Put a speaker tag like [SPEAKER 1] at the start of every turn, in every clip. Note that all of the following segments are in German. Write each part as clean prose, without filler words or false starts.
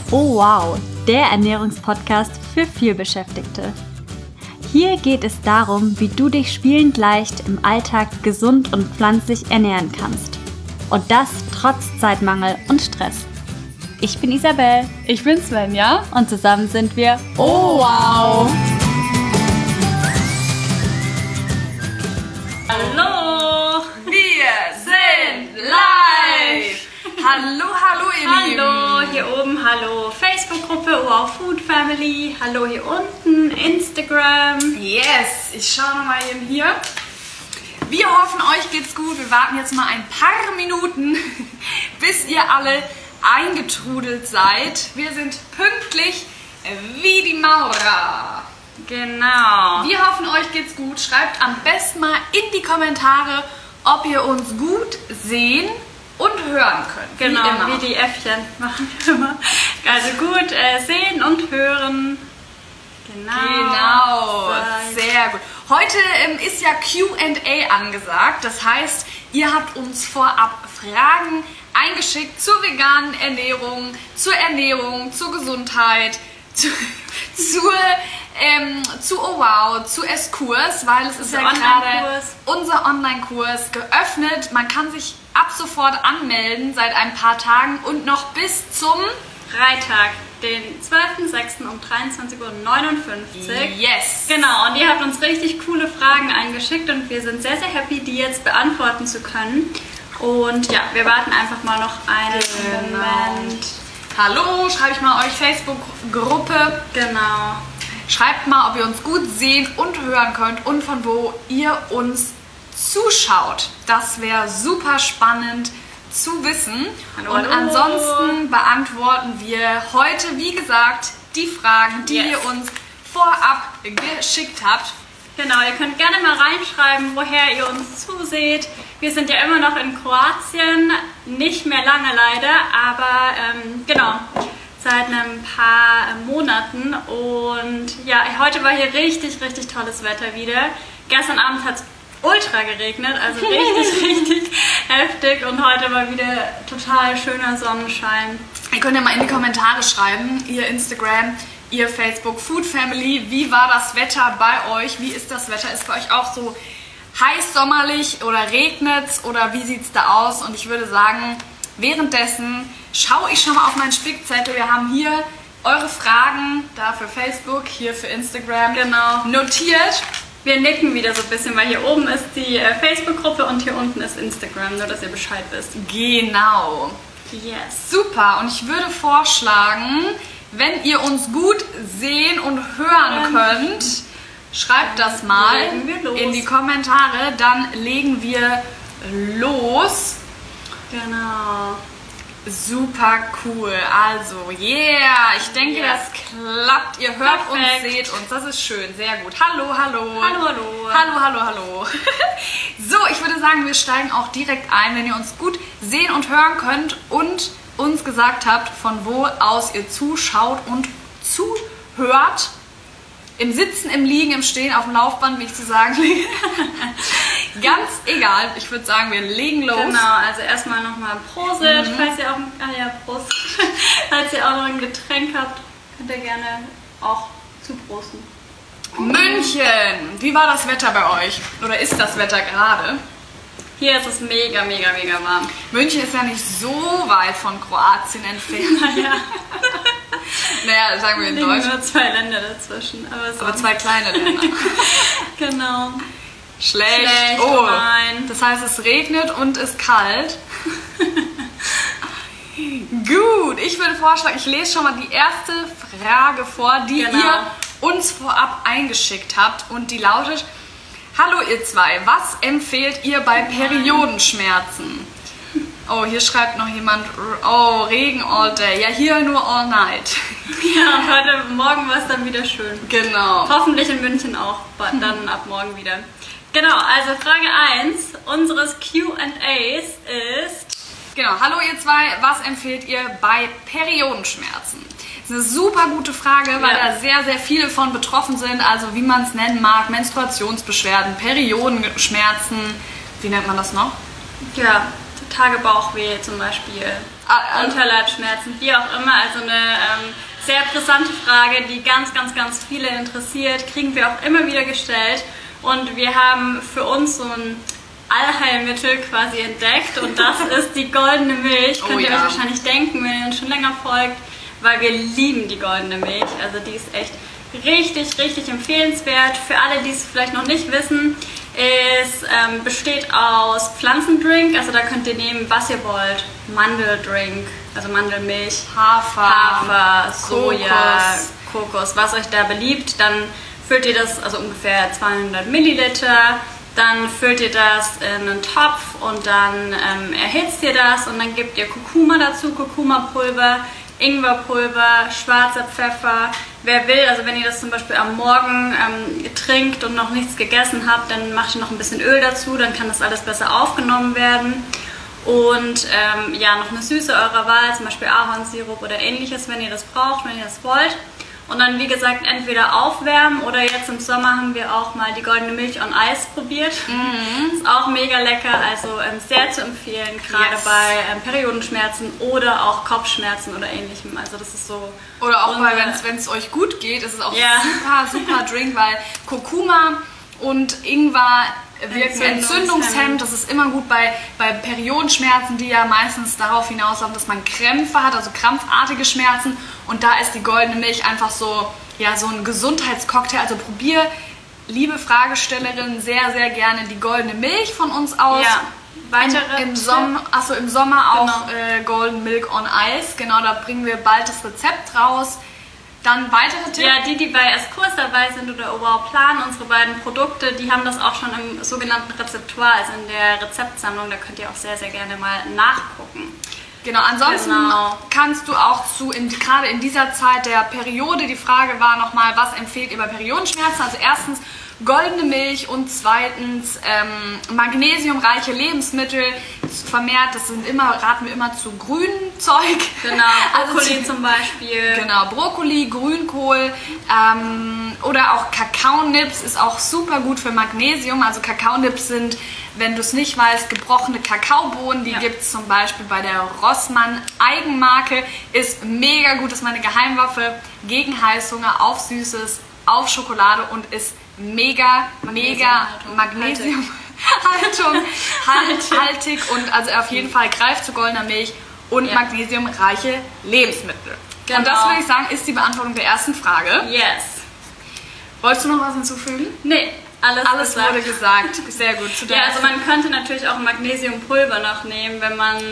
[SPEAKER 1] Oh wow, der Ernährungspodcast für Vielbeschäftigte. Hier geht es darum, wie du dich spielend leicht im Alltag gesund und pflanzlich ernähren kannst. Und das trotz Zeitmangel und Stress. Ich bin Isabel.
[SPEAKER 2] Ich bin Svenja.
[SPEAKER 1] Und zusammen sind wir
[SPEAKER 2] Oh wow!
[SPEAKER 1] Hallo!
[SPEAKER 2] Wir sind live! Hallo ihr Lieben!
[SPEAKER 1] Hallo, hier oben, hallo Facebook-Gruppe Wow Food Family. Hallo hier unten, Instagram.
[SPEAKER 2] Yes, ich schaue nochmal eben hier. Wir hoffen, euch geht's gut. Wir warten jetzt mal ein paar Minuten, bis ihr alle eingetrudelt seid. Wir sind pünktlich wie die Maurer.
[SPEAKER 1] Genau.
[SPEAKER 2] Wir hoffen, euch geht's gut. Schreibt am besten mal in die Kommentare, ob ihr uns gut sehen und hören könnt.
[SPEAKER 1] Genau, wie die Äffchen machen wir immer. Also gut sehen und hören.
[SPEAKER 2] Genau, sehr gut. Heute ist ja Q&A angesagt. Das heißt, ihr habt uns vorab Fragen eingeschickt zur veganen Ernährung, zur Gesundheit, zu Oh Wow, zu S-Kurs, weil es ist ja gerade unser Online-Kurs geöffnet. Man kann sich ab sofort anmelden seit ein paar Tagen und noch bis zum
[SPEAKER 1] Freitag, den 12.06. um 23:59 Uhr.
[SPEAKER 2] Yes!
[SPEAKER 1] Genau, und ihr habt uns richtig coole Fragen eingeschickt und wir sind sehr, sehr happy, die jetzt beantworten zu können. Und ja, wir warten einfach mal noch einen Moment.
[SPEAKER 2] Hallo, schreibe ich mal euch Facebook-Gruppe.
[SPEAKER 1] Genau.
[SPEAKER 2] Schreibt mal, ob ihr uns gut sehen und hören könnt und von wo ihr uns zuschaut. Das wäre super spannend zu wissen.
[SPEAKER 1] Hallo,
[SPEAKER 2] und
[SPEAKER 1] hallo.
[SPEAKER 2] Ansonsten beantworten wir heute, wie gesagt, die Fragen, die ihr uns vorab geschickt habt.
[SPEAKER 1] Genau, ihr könnt gerne mal reinschreiben, woher ihr uns zuseht. Wir sind ja immer noch in Kroatien, nicht mehr lange leider, aber genau, seit ein paar Monaten. Und ja, heute war hier richtig, richtig tolles Wetter wieder. Gestern Abend hat es ultra geregnet, also richtig, richtig heftig. Und heute war wieder total schöner Sonnenschein.
[SPEAKER 2] Ihr könnt ja mal in die Kommentare schreiben, ihr Instagram, ihr Facebook Food Family, wie war das Wetter bei euch? Wie ist das Wetter? Ist bei euch auch so heiß sommerlich oder regnet's oder wie sieht's da aus? Und ich würde sagen, währenddessen schaue ich schon mal auf meinen Spickzettel. Wir haben hier eure Fragen, da für Facebook, hier für Instagram,
[SPEAKER 1] Genau.
[SPEAKER 2] notiert.
[SPEAKER 1] Wir nicken wieder so ein bisschen, weil hier oben ist die Facebook-Gruppe und hier unten ist Instagram, nur dass ihr Bescheid wisst.
[SPEAKER 2] Genau.
[SPEAKER 1] Yes.
[SPEAKER 2] Super. Und ich würde vorschlagen, wenn ihr uns gut sehen und hören könnt, schreibt das mal
[SPEAKER 1] legen wir los.
[SPEAKER 2] in die Kommentare, dann legen wir los.
[SPEAKER 1] Genau.
[SPEAKER 2] Super cool. Also, yeah. Ich denke, das klappt. Ihr hört uns, seht uns. Das ist schön. Sehr gut. Hallo, hallo.
[SPEAKER 1] Hallo, hallo.
[SPEAKER 2] Hallo, hallo, hallo. So, ich würde sagen, wir steigen auch direkt ein, wenn ihr uns gut sehen und hören könnt und uns gesagt habt, von wo aus ihr zuschaut und zuhört. Im Sitzen, im Liegen, im Stehen, auf dem Laufband, wie ich zu sagen liege. Ganz egal. Ich würde sagen, wir legen los.
[SPEAKER 1] Genau, also erstmal nochmal Prosit, falls ihr auch Prost. Falls ihr auch noch ein Getränk habt, könnt ihr gerne auch zuprosten.
[SPEAKER 2] München, wie war das Wetter bei euch? Oder ist das Wetter gerade?
[SPEAKER 1] Hier ist es mega, mega, mega warm.
[SPEAKER 2] München ist ja nicht so weit von Kroatien entfernt.
[SPEAKER 1] Ja.
[SPEAKER 2] Naja, sagen wir in Deutschland.
[SPEAKER 1] Nur 2 Länder dazwischen.
[SPEAKER 2] Aber 2 kleine Länder.
[SPEAKER 1] Genau.
[SPEAKER 2] Schlecht.
[SPEAKER 1] Oh nein.
[SPEAKER 2] Das heißt, es regnet und ist kalt. Gut, ich würde vorschlagen, ich lese schon mal die erste Frage vor, die ihr uns vorab eingeschickt habt. Und die lautet: Hallo ihr zwei, was empfehlt ihr bei Periodenschmerzen? Oh, hier schreibt noch jemand, oh, Regen all day. Ja, hier nur all night.
[SPEAKER 1] Ja, und heute Morgen war es dann wieder schön.
[SPEAKER 2] Genau.
[SPEAKER 1] Hoffentlich in München auch, dann ab morgen wieder. Genau, also Frage 1 unseres Q&As ist...
[SPEAKER 2] Genau, hallo ihr zwei, was empfehlt ihr bei Periodenschmerzen? Das ist eine super gute Frage, weil da sehr, sehr viele von betroffen sind. Also wie man es nennen mag, Menstruationsbeschwerden, Periodenschmerzen, wie nennt man das noch?
[SPEAKER 1] Ja, Tage Bauchweh zum Beispiel, Unterleibsschmerzen, wie auch immer. Also eine sehr brisante Frage, die ganz, ganz, ganz viele interessiert, kriegen wir auch immer wieder gestellt. Und wir haben für uns so ein Allheilmittel quasi entdeckt und das ist die goldene Milch. Könnt ihr euch wahrscheinlich denken, wenn ihr uns schon länger folgt, weil wir lieben die goldene Milch. Also die ist echt richtig, richtig empfehlenswert. Für alle, die es vielleicht noch nicht wissen, es besteht aus Pflanzendrink, also da könnt ihr nehmen, was ihr wollt. Mandeldrink, also Mandelmilch, Hafer, Soja, Kokos, was euch da beliebt. Dann füllt ihr das, also ungefähr 200 Milliliter. Dann füllt ihr das in einen Topf und dann erhitzt ihr das und dann gebt ihr Kurkuma dazu, Kurkumapulver, Ingwerpulver, schwarzer Pfeffer. Wer will, also wenn ihr das zum Beispiel am Morgen trinkt und noch nichts gegessen habt, dann macht ihr noch ein bisschen Öl dazu, dann kann das alles besser aufgenommen werden. Und ja, noch eine Süße eurer Wahl, zum Beispiel Ahornsirup oder ähnliches, wenn ihr das braucht, wenn ihr das wollt. Und dann, wie gesagt, entweder aufwärmen oder jetzt im Sommer haben wir auch mal die goldene Milch on Eis probiert. Ist auch mega lecker, also sehr zu empfehlen, gerade bei Periodenschmerzen oder auch Kopfschmerzen oder ähnlichem. Also das ist so...
[SPEAKER 2] Oder auch mal, wenn es euch gut geht, ist es auch super, super Drink, weil Kurkuma und Ingwer wirken entzündungshemmend. Das ist immer gut bei Periodenschmerzen, die ja meistens darauf hinauslaufen, dass man Krämpfe hat, also krampfartige Schmerzen. Und da ist die goldene Milch einfach so, ja, so ein Gesundheitscocktail. Also probier, liebe Fragestellerin, sehr, sehr gerne die goldene Milch von uns aus.
[SPEAKER 1] Ja.
[SPEAKER 2] Im Sommer auch Golden Milk on Ice. Genau, da bringen wir bald das Rezept raus. Dann weitere Tipps?
[SPEAKER 1] Ja, die bei Eskurs dabei sind oder überhaupt planen, unsere beiden Produkte, die haben das auch schon im sogenannten Rezeptoire, also in der Rezeptsammlung, da könnt ihr auch sehr, sehr gerne mal nachgucken.
[SPEAKER 2] Genau, ansonsten kannst du auch gerade in dieser Zeit der Periode, die Frage war nochmal, was empfehlt ihr bei Periodenschmerzen? Also erstens goldene Milch und zweitens magnesiumreiche Lebensmittel vermehrt. Das sind raten wir immer zu grünem Zeug.
[SPEAKER 1] Genau, Brokkoli also zum Beispiel.
[SPEAKER 2] Genau, Brokkoli, Grünkohl oder auch Kakaonips ist auch super gut für Magnesium. Also Kakaonips sind, wenn du es nicht weißt, gebrochene Kakaobohnen. Die gibt es zum Beispiel bei der Rossmann Eigenmarke. Ist mega gut, ist meine Geheimwaffe gegen Heißhunger, auf Süßes, auf Schokolade und ist mega Magnesiumhaltig und also auf jeden Fall greift zu goldener Milch und magnesiumreiche Lebensmittel. Genau. Und das würde ich sagen, ist die Beantwortung der ersten Frage.
[SPEAKER 1] Yes.
[SPEAKER 2] Wolltest du noch was hinzufügen?
[SPEAKER 1] Nee, alles
[SPEAKER 2] wurde gesagt. Sehr gut.
[SPEAKER 1] Ja, also man könnte natürlich auch Magnesiumpulver noch nehmen, wenn man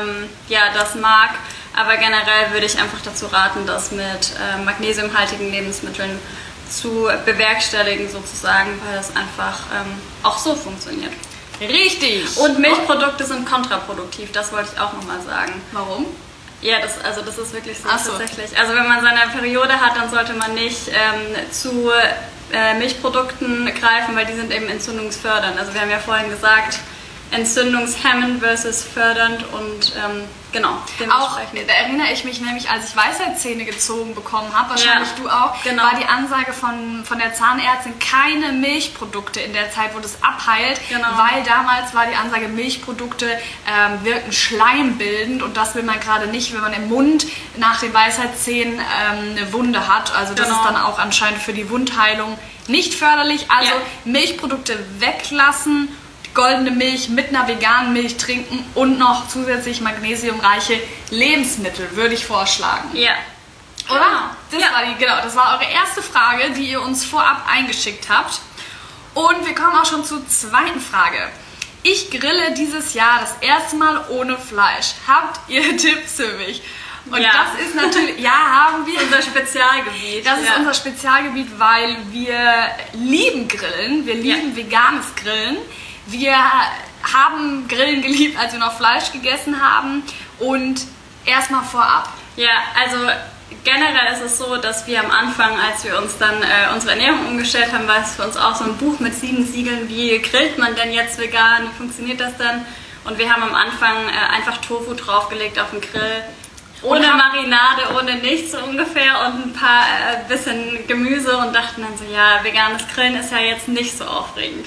[SPEAKER 1] das mag. Aber generell würde ich einfach dazu raten, das mit magnesiumhaltigen Lebensmitteln zu bewerkstelligen sozusagen, weil das einfach auch so funktioniert.
[SPEAKER 2] Richtig!
[SPEAKER 1] Und Milchprodukte sind kontraproduktiv, das wollte ich auch nochmal sagen.
[SPEAKER 2] Warum?
[SPEAKER 1] Ja, das ist wirklich so tatsächlich. Also wenn man seine Periode hat, dann sollte man nicht zu Milchprodukten greifen, weil die sind eben entzündungsfördernd. Also wir haben ja vorhin gesagt, entzündungshemmend versus fördernd und genau.
[SPEAKER 2] Auch, da erinnere ich mich nämlich, als ich Weisheitszähne gezogen bekommen habe, wahrscheinlich du auch, war die Ansage von der Zahnärztin, keine Milchprodukte in der Zeit, wo das abheilt, weil damals war die Ansage, Milchprodukte wirken schleimbildend und das will man gerade nicht, wenn man im Mund nach den Weisheitszähnen eine Wunde hat. Also das ist dann auch anscheinend für die Wundheilung nicht förderlich. Also Milchprodukte weglassen, goldene Milch mit einer veganen Milch trinken und noch zusätzlich magnesiumreiche Lebensmittel, würde ich vorschlagen.
[SPEAKER 1] Ja.
[SPEAKER 2] Oder? Das war eure erste Frage, die ihr uns vorab eingeschickt habt. Und wir kommen auch schon zur zweiten Frage. Ich grille dieses Jahr das erste Mal ohne Fleisch. Habt ihr Tipps für mich? Und das ist natürlich, haben wir.
[SPEAKER 1] Unser Spezialgebiet.
[SPEAKER 2] Das ist unser Spezialgebiet, weil wir lieben Grillen. Wir lieben veganes Grillen. Wir haben Grillen geliebt, als wir noch Fleisch gegessen haben. Und erstmal vorab.
[SPEAKER 1] Ja, also generell ist es so, dass wir am Anfang, als wir uns dann unsere Ernährung umgestellt haben, war es für uns auch so ein Buch mit 7 Siegeln, wie grillt man denn jetzt vegan, wie funktioniert das dann? Und wir haben am Anfang einfach Tofu draufgelegt auf den Grill. Ohne Marinade, ohne nichts so ungefähr und ein paar bisschen Gemüse und dachten dann so, ja, veganes Grillen ist ja jetzt nicht so aufregend.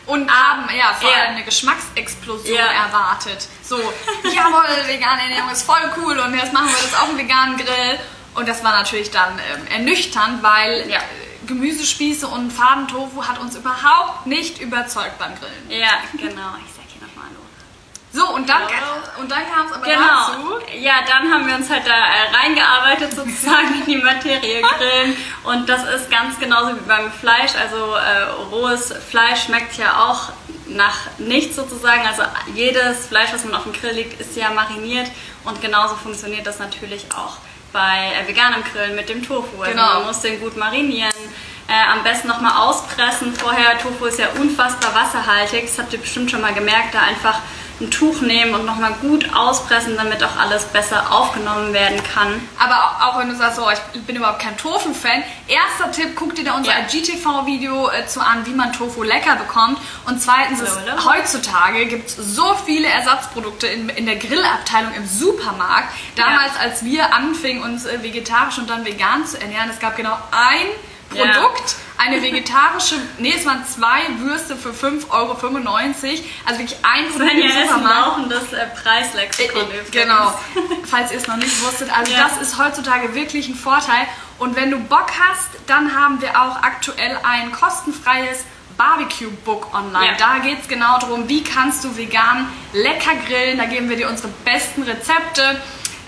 [SPEAKER 2] Und haben vor allem eine Geschmacksexplosion erwartet. So, jawohl, vegane Ernährung ist voll cool und jetzt machen wir das auf dem veganen Grill. Und das war natürlich dann ernüchternd, weil Gemüsespieße und Fadentofu hat uns überhaupt nicht überzeugt beim Grillen.
[SPEAKER 1] Ja, genau. Ich sag hier nochmal Hallo.
[SPEAKER 2] So, und dann kam es aber dazu.
[SPEAKER 1] Ja, dann haben wir uns halt da reingearbeitet sozusagen in die Materie Grillen. Und das ist ganz genauso wie beim Fleisch. Also rohes Fleisch schmeckt ja auch nach nichts sozusagen. Also jedes Fleisch, was man auf dem Grill legt, ist ja mariniert. Und genauso funktioniert das natürlich auch bei veganem Grillen mit dem Tofu. Also man muss den gut marinieren. Am besten nochmal auspressen. Vorher, Tofu ist ja unfassbar wasserhaltig. Das habt ihr bestimmt schon mal gemerkt. Da einfach ein Tuch nehmen und nochmal gut auspressen, damit auch alles besser aufgenommen werden kann.
[SPEAKER 2] Aber auch wenn du sagst, so, ich bin überhaupt kein Tofu-Fan, erster Tipp, guck dir da unser IGTV-Video an, wie man Tofu lecker bekommt. Und zweitens, heutzutage gibt es so viele Ersatzprodukte in der Grillabteilung im Supermarkt. Damals, als wir anfingen, uns vegetarisch und dann vegan zu ernähren, es gab genau ein Produkt, eine vegetarische, es waren 2 Würste für 5,95 €, also wirklich ein Produkt im Supermarkt.
[SPEAKER 1] Das Preislexikon übrigens.
[SPEAKER 2] Genau, falls ihr es noch nicht wusstet, also das ist heutzutage wirklich ein Vorteil. Und wenn du Bock hast, dann haben wir auch aktuell ein kostenfreies Barbecue-Book online. Da geht es genau darum, wie kannst du vegan lecker grillen, da geben wir dir unsere besten Rezepte.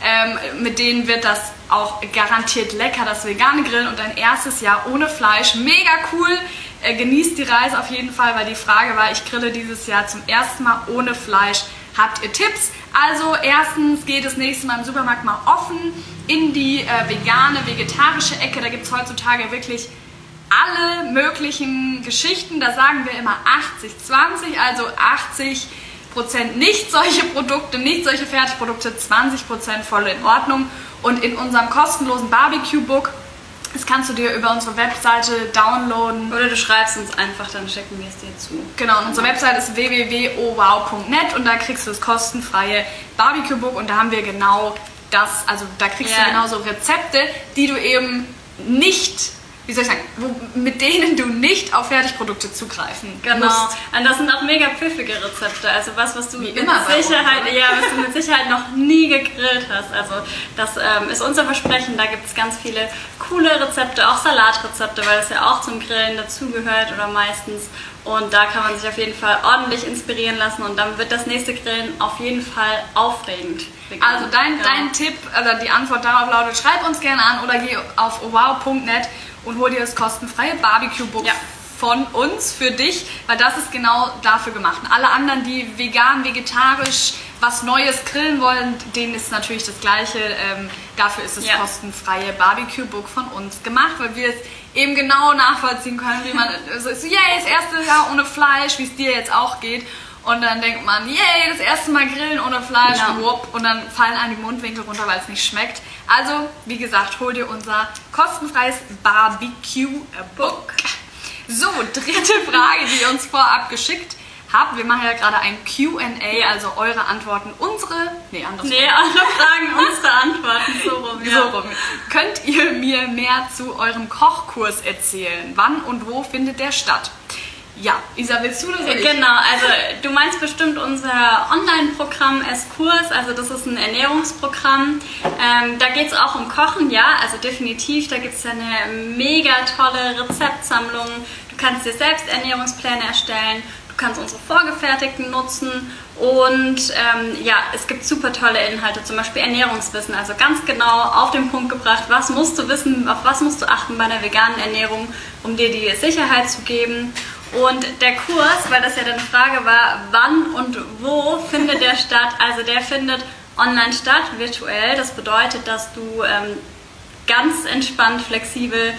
[SPEAKER 2] Mit denen wird das auch garantiert lecker, das vegane Grillen und dein erstes Jahr ohne Fleisch. Mega cool, genießt die Reise auf jeden Fall, weil die Frage war, ich grille dieses Jahr zum ersten Mal ohne Fleisch. Habt ihr Tipps? Also erstens geht das nächste Mal im Supermarkt mal offen in die vegane, vegetarische Ecke. Da gibt es heutzutage wirklich alle möglichen Geschichten. Da sagen wir immer 80-20, also 80% nicht solche Produkte, nicht solche Fertigprodukte, 20% voll in Ordnung. Und in unserem kostenlosen Barbecue-Book, das kannst du dir über unsere Webseite downloaden.
[SPEAKER 1] Oder du schreibst uns einfach, dann schicken wir es dir zu.
[SPEAKER 2] Genau, und unsere Webseite ist www.owow.net und da kriegst du das kostenfreie Barbecue-Book und da haben wir genau das, also da kriegst du genau so Rezepte, die du eben nicht, wie soll ich sagen, mit denen du nicht auf Fertigprodukte zugreifen musst.
[SPEAKER 1] Und das sind auch mega pfiffige Rezepte. Also was du mit Sicherheit noch nie gegrillt hast. Also das ist unser Versprechen. Da gibt es ganz viele coole Rezepte, auch Salatrezepte, weil das ja auch zum Grillen dazugehört oder meistens. Und da kann man sich auf jeden Fall ordentlich inspirieren lassen und dann wird das nächste Grillen auf jeden Fall aufregend.
[SPEAKER 2] Also dein Tipp, also die Antwort darauf lautet, schreib uns gerne an oder geh auf owow.net und hol dir das kostenfreie Barbecue-Book von uns für dich, weil das ist genau dafür gemacht. Und alle anderen, die vegan, vegetarisch was Neues grillen wollen, denen ist natürlich das Gleiche. Dafür ist das kostenfreie Barbecue-Book von uns gemacht, weil wir es eben genau nachvollziehen können, wie man so ist, das erste Jahr ohne Fleisch, wie es dir jetzt auch geht. Und dann denkt man, das erste Mal grillen ohne Fleisch, und dann fallen einem die Mundwinkel runter, weil es nicht schmeckt. Also, wie gesagt, hol dir unser kostenfreies Barbecue-Book. So, dritte Frage, die ihr uns vorab geschickt habt. Wir machen ja gerade ein Q&A, also eure Antworten, eure
[SPEAKER 1] Fragen, unsere Antworten, so rum.
[SPEAKER 2] So rum. Könnt ihr mir mehr zu eurem Kochkurs erzählen? Wann und wo findet der statt? Ja, Isa, willst du das oder ich?
[SPEAKER 1] Genau, also du meinst bestimmt unser Online-Programm S-Kurs, also das ist ein Ernährungsprogramm. Da geht es auch um Kochen, also definitiv, da gibt es ja eine mega tolle Rezeptsammlung. Du kannst dir selbst Ernährungspläne erstellen, du kannst unsere vorgefertigten nutzen und es gibt super tolle Inhalte, zum Beispiel Ernährungswissen, also ganz genau auf den Punkt gebracht, was musst du wissen, auf was musst du achten bei einer veganen Ernährung, um dir die Sicherheit zu geben. Und der Kurs, weil das ja dann Frage war, wann und wo findet der statt? Also der findet online statt, virtuell. Das bedeutet, dass du ganz entspannt, flexibel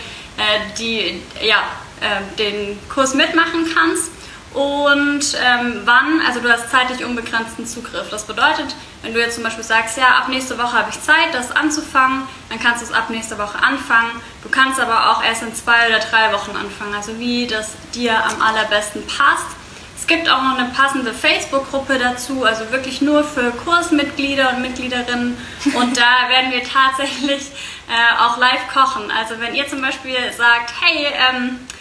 [SPEAKER 1] den Kurs mitmachen kannst. Und wann, also du hast zeitlich unbegrenzten Zugriff. Das bedeutet, wenn du jetzt zum Beispiel sagst, ab nächste Woche habe ich Zeit, das anzufangen, dann kannst du es ab nächster Woche anfangen. Du kannst aber auch erst in 2 oder 3 Wochen anfangen, also wie das dir am allerbesten passt. Es gibt auch noch eine passende Facebook-Gruppe dazu, also wirklich nur für Kursmitglieder und Mitgliederinnen. Und da werden wir tatsächlich auch live kochen. Also wenn ihr zum Beispiel sagt, hey,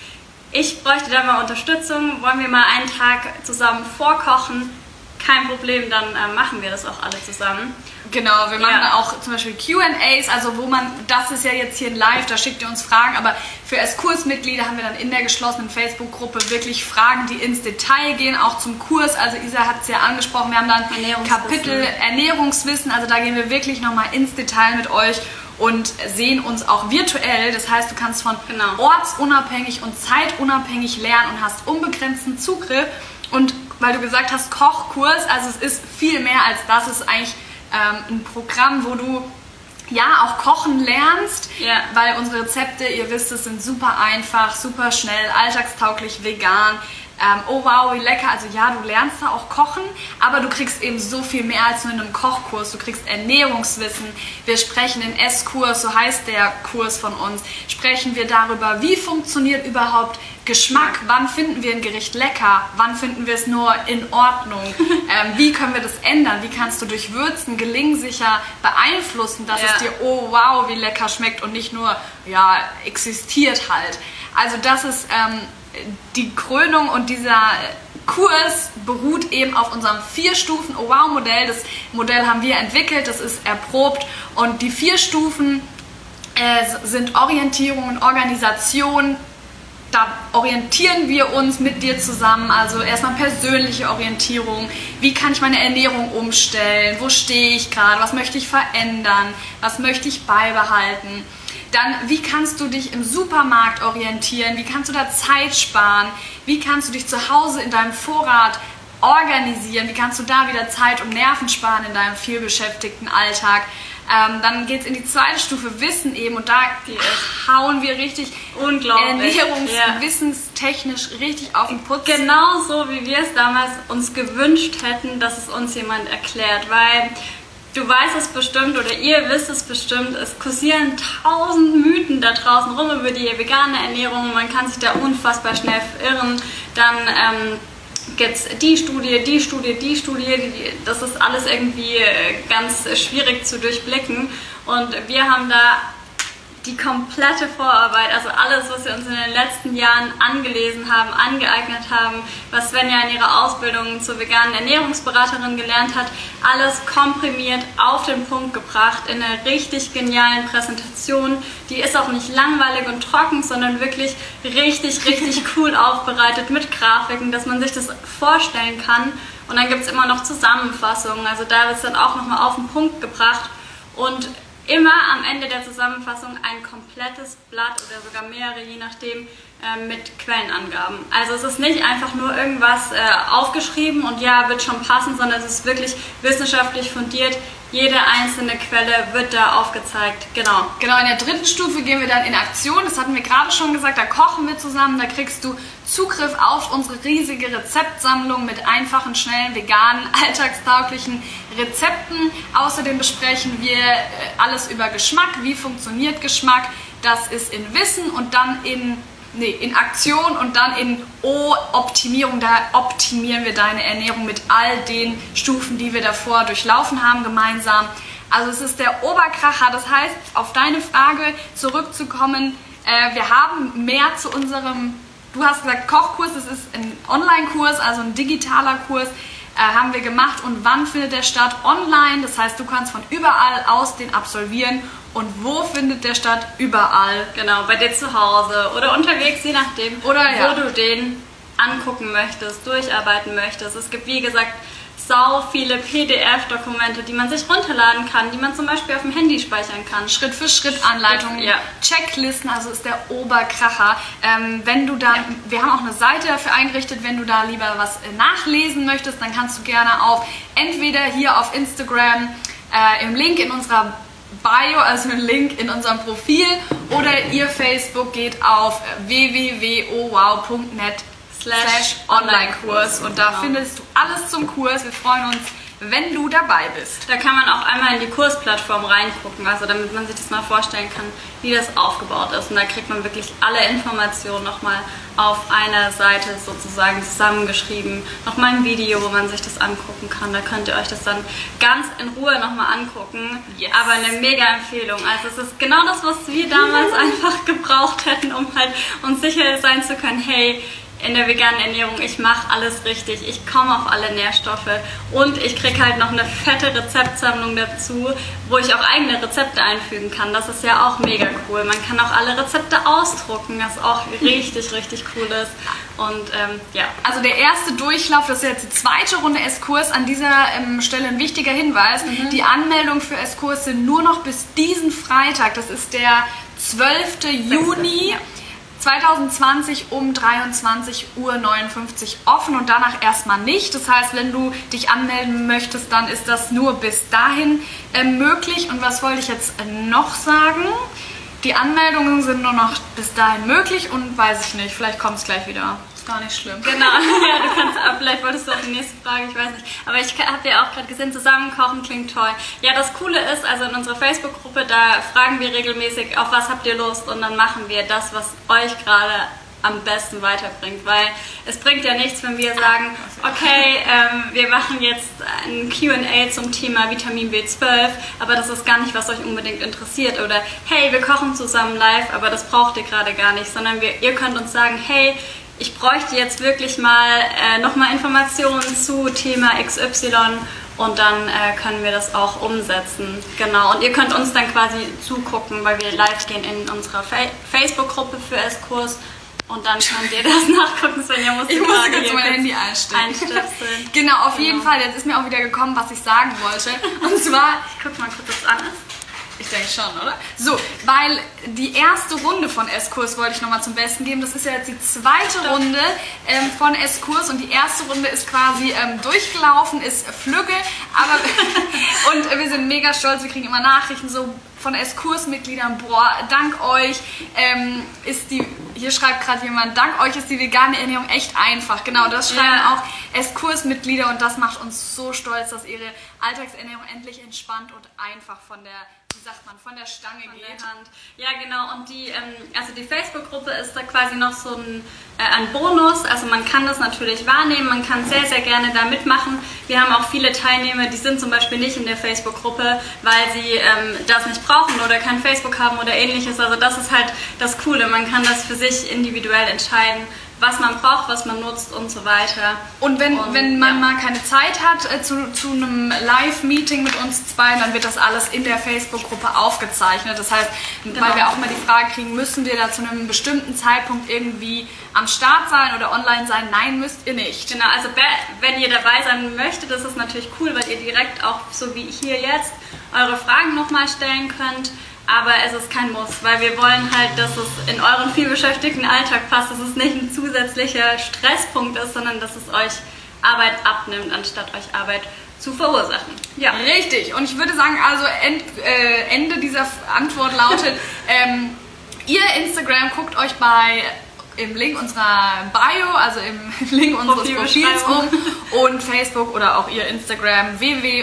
[SPEAKER 1] ich bräuchte da mal Unterstützung, wollen wir mal einen Tag zusammen vorkochen? Kein Problem, dann machen wir das auch alle zusammen.
[SPEAKER 2] Genau, wir machen auch zum Beispiel Q&As, also wo man, das ist ja jetzt hier live, da schickt ihr uns Fragen, aber für Kursmitglieder haben wir dann in der geschlossenen Facebook-Gruppe wirklich Fragen, die ins Detail gehen, auch zum Kurs. Also Isa hat es ja angesprochen, wir haben dann Kapitel Ernährungswissen, also da gehen wir wirklich nochmal ins Detail mit euch und sehen uns auch virtuell. Das heißt, du kannst von ortsunabhängig und zeitunabhängig lernen und hast unbegrenzten Zugriff. Und weil du gesagt hast, Kochkurs, also es ist viel mehr als das, es ist eigentlich ein Programm, wo du ja auch kochen lernst, weil unsere Rezepte, ihr wisst, es sind super einfach, super schnell, alltagstauglich, vegan. Oh wow, wie lecker. Also ja, du lernst da auch kochen, aber du kriegst eben so viel mehr als nur in einem Kochkurs. Du kriegst Ernährungswissen. Wir sprechen in Esskurs, so heißt der Kurs von uns, sprechen wir darüber, wie funktioniert überhaupt Geschmack. Wann finden wir ein Gericht lecker? Wann finden wir es nur in Ordnung? Wie können wir das ändern? Wie kannst du durch Würzen gelingsicher beeinflussen, dass es dir, oh wow, wie lecker schmeckt und nicht nur, ja, existiert halt. Also das ist die Krönung und dieser Kurs beruht eben auf unserem 4-Stufen-Oh-Wow-Modell. Das Modell haben wir entwickelt, das ist erprobt und die 4 Stufen sind Orientierung und Organisation. Da orientieren wir uns mit dir zusammen, also erstmal persönliche Orientierung, wie kann ich meine Ernährung umstellen, wo stehe ich gerade, was möchte ich verändern, was möchte ich beibehalten. Dann, wie kannst du dich im Supermarkt orientieren, wie kannst du da Zeit sparen, wie kannst du dich zu Hause in deinem Vorrat organisieren, wie kannst du da wieder Zeit und Nerven sparen in deinem vielbeschäftigten Alltag. Dann geht es in die 2. Stufe Wissen eben und da hauen wir richtig ernährungswissenstechnisch richtig auf den Putz.
[SPEAKER 1] Genauso wie wir es damals uns gewünscht hätten, dass es uns jemand erklärt, weil du weißt es bestimmt oder ihr wisst es bestimmt, es kursieren 1000 Mythen da draußen rum über die vegane Ernährung, man kann sich da unfassbar schnell verirren, dann gibt es die Studie, das ist alles irgendwie ganz schwierig zu durchblicken und wir haben da die komplette Vorarbeit, also alles, was wir uns in den letzten Jahren angelesen haben, angeeignet haben, was Svenja in ihrer Ausbildung zur veganen Ernährungsberaterin gelernt hat, alles komprimiert auf den Punkt gebracht in einer richtig genialen Präsentation. Die ist auch nicht langweilig und trocken, sondern wirklich richtig cool aufbereitet mit Grafiken, dass man sich das vorstellen kann. Und dann gibt es immer noch Zusammenfassungen, also da wird es dann auch nochmal auf den Punkt gebracht und immer am Ende der Zusammenfassung ein komplettes Blatt oder sogar mehrere, je nachdem, mit Quellenangaben. Also es ist nicht einfach nur irgendwas aufgeschrieben und ja, wird schon passen, sondern es ist wirklich wissenschaftlich fundiert. Jede einzelne Quelle wird da aufgezeigt. Genau,
[SPEAKER 2] in der 3. Stufe gehen wir dann in Aktion. Das hatten wir gerade schon gesagt, da kochen wir zusammen, da kriegst du Zugriff auf unsere riesige Rezeptsammlung mit einfachen, schnellen, veganen, alltagstauglichen Rezepten. Außerdem besprechen wir alles über Geschmack, wie funktioniert Geschmack. Das ist in Wissen und dann in Aktion und dann in Optimierung. Da optimieren wir deine Ernährung mit all den Stufen, die wir davor durchlaufen haben gemeinsam. Also es ist der Oberkracher. Das heißt, auf deine Frage zurückzukommen, wir haben mehr zu unserem, du hast gesagt Kochkurs, das ist ein Online-Kurs, also ein digitaler Kurs, haben wir gemacht. Und wann findet der statt? Online, das heißt, du kannst von überall aus den absolvieren. Und wo findet der statt? Überall.
[SPEAKER 1] Genau, bei dir zu Hause oder unterwegs, je nachdem, wo du den angucken möchtest, durcharbeiten möchtest. Es gibt, wie gesagt, sau viele PDF-Dokumente, die man sich runterladen kann, die man zum Beispiel auf dem Handy speichern kann.
[SPEAKER 2] Schritt-für-Schritt-Anleitungen, Checklisten, also ist der Oberkracher. Wenn du da, wir haben auch eine Seite dafür eingerichtet, wenn du da lieber was nachlesen möchtest, dann kannst du gerne entweder hier auf Instagram im Link in unserer Bio, also ein Link in unserem Profil, oder ihr Facebook geht auf www.owow.net/Online-Kurs und da findest du alles zum Kurs. Wir freuen uns wenn du dabei bist.
[SPEAKER 1] Da kann man auch einmal in die Kursplattform reingucken, also damit man sich das mal vorstellen kann, wie das aufgebaut ist. Und da kriegt man wirklich alle Informationen nochmal auf einer Seite sozusagen zusammengeschrieben. Nochmal ein Video, wo man sich das angucken kann. Da könnt ihr euch das dann ganz in Ruhe nochmal angucken.
[SPEAKER 2] Yes.
[SPEAKER 1] Aber eine mega Empfehlung. Also es ist genau das, was wir damals einfach gebraucht hätten, um halt uns sicher sein zu können, hey, in der veganen Ernährung, ich mache alles richtig, ich komme auf alle Nährstoffe und ich kriege halt noch eine fette Rezeptsammlung dazu, wo ich auch eigene Rezepte einfügen kann. Das ist ja auch mega cool. Man kann auch alle Rezepte ausdrucken, was auch richtig, richtig cool ist. Und ja.
[SPEAKER 2] Also der erste Durchlauf, das ist jetzt die zweite Runde S-Kurs. An dieser Stelle ein wichtiger Hinweis. Die Anmeldungen für S-Kurs sind nur noch bis diesen Freitag. Das ist der 12. Juni. 2020 um 23:59 Uhr offen und danach erstmal nicht. Das heißt, wenn du dich anmelden möchtest, dann ist das nur bis dahin möglich. Und was wollte ich jetzt noch sagen? Die Anmeldungen sind nur noch bis dahin möglich und weiß ich nicht, vielleicht kommt es gleich wieder. Ist gar nicht schlimm.
[SPEAKER 1] Genau, ja, du kannst, vielleicht wolltest du auch die nächste Frage, ich weiß nicht. Aber ich habe ja auch gerade gesehen, zusammenkochen klingt toll. Ja, das Coole ist, also in unserer Facebook-Gruppe, da fragen wir regelmäßig, auf was habt ihr Lust? Und dann machen wir das, was euch gerade am besten weiterbringt, weil es bringt ja nichts, wenn wir sagen, okay, wir machen jetzt ein Q&A zum Thema Vitamin B12, aber das ist gar nicht, was euch unbedingt interessiert, oder hey, wir kochen zusammen live, aber das braucht ihr gerade gar nicht, sondern ihr könnt uns sagen, hey, ich bräuchte jetzt wirklich mal nochmal Informationen zu Thema XY und dann können wir das auch umsetzen. Genau, und ihr könnt uns dann quasi zugucken, weil wir live gehen in unserer Facebook-Gruppe für S-Kurs. Und dann könnt ihr das nachgucken, Svenja muss
[SPEAKER 2] ich muss jetzt mein Handy einstöpseln. Genau, auf jeden Fall. Jetzt ist mir auch wieder gekommen, was ich sagen wollte. Und zwar,
[SPEAKER 1] ich guck mal kurz, ob es an ist.
[SPEAKER 2] Ich denke schon, oder? So, weil die erste Runde von S-Kurs wollte ich nochmal zum Besten geben. Das ist ja jetzt die zweite Runde von S-Kurs und die erste Runde ist quasi durchgelaufen, ist flügge. Aber und wir sind mega stolz, wir kriegen immer Nachrichten so von S-Kurs-Mitgliedern, boah, dank euch hier schreibt gerade jemand, dank euch ist die vegane Ernährung echt einfach. Genau, das schreiben auch S-Kurs-Mitglieder und das macht uns so stolz, dass ihre Alltagsernährung endlich entspannt und einfach von der, wie sagt man, von der Stange geht.
[SPEAKER 1] Ja, genau, und die Facebook-Gruppe ist da quasi noch so ein Bonus, also man kann das natürlich wahrnehmen, man kann sehr, sehr gerne da mitmachen. Wir haben auch viele Teilnehmer, die sind zum Beispiel nicht in der Facebook-Gruppe, weil sie das nicht brauchen oder kein Facebook haben oder ähnliches. Also das ist halt das Coole, man kann das für sich individuell entscheiden, was man braucht, was man nutzt und so weiter.
[SPEAKER 2] Und wenn man mal keine Zeit hat zu einem Live-Meeting mit uns zwei, dann wird das alles in der Facebook-Gruppe aufgezeichnet. Das heißt, weil wir auch mal die Frage kriegen, müssen wir da zu einem bestimmten Zeitpunkt irgendwie am Start sein oder online sein? Nein, müsst ihr nicht.
[SPEAKER 1] Genau, also wenn ihr dabei sein möchtet, das ist natürlich cool, weil ihr direkt auch, so wie hier jetzt, eure Fragen nochmal stellen könnt. Aber es ist kein Muss, weil wir wollen halt, dass es in euren vielbeschäftigten Alltag passt, dass es nicht ein zusätzlicher Stresspunkt ist, sondern dass es euch Arbeit abnimmt, anstatt euch Arbeit zu verursachen.
[SPEAKER 2] Ja, richtig. Und ich würde sagen, also Ende dieser Antwort lautet, ihr Instagram guckt euch im Link unserer Bio, also im Link unseres Profils und Facebook oder auch ihr Instagram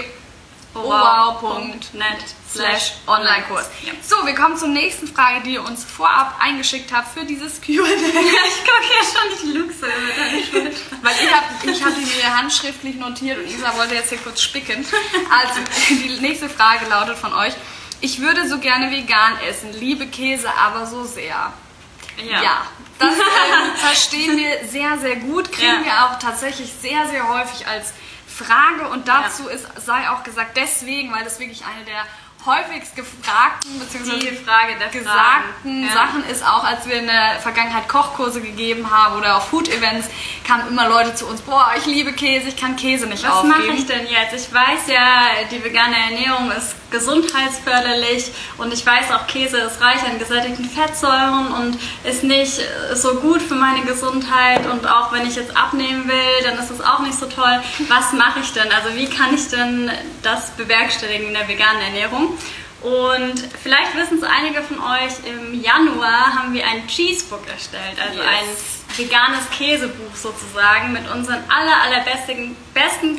[SPEAKER 2] www.wow.net/Onlinekurs. Ja. So, wir kommen zur nächsten Frage, die ihr uns vorab eingeschickt habt für dieses Q&A.
[SPEAKER 1] Ich gucke ja schon, ich luchse über deine Schuld.
[SPEAKER 2] Weil ich hatte mir handschriftlich notiert und Isa wollte jetzt hier kurz spicken. Also, die nächste Frage lautet von euch: Ich würde so gerne vegan essen, liebe Käse aber so sehr. Ja. Das verstehen wir sehr, sehr gut, kriegen wir auch tatsächlich sehr, sehr häufig als Frage und dazu sei auch gesagt, deswegen, weil das wirklich eine der häufigst gefragten bzw. gesagten Sachen ist, auch als wir in der Vergangenheit Kochkurse gegeben haben oder auf Food-Events, kamen immer Leute zu uns, boah, ich liebe Käse, ich kann Käse nicht aufgeben.
[SPEAKER 1] Was mache ich denn jetzt? Ich weiß ja, die vegane Ernährung ist gesundheitsförderlich und ich weiß auch, Käse ist reich an gesättigten Fettsäuren und ist nicht so gut für meine Gesundheit und auch wenn ich jetzt abnehmen will, dann ist es auch nicht so toll. Was mache ich denn? Also wie kann ich denn das bewerkstelligen in der veganen Ernährung? Und vielleicht wissen es einige von euch, im Januar haben wir ein Cheesebook erstellt, also ein veganes Käsebuch sozusagen mit unseren besten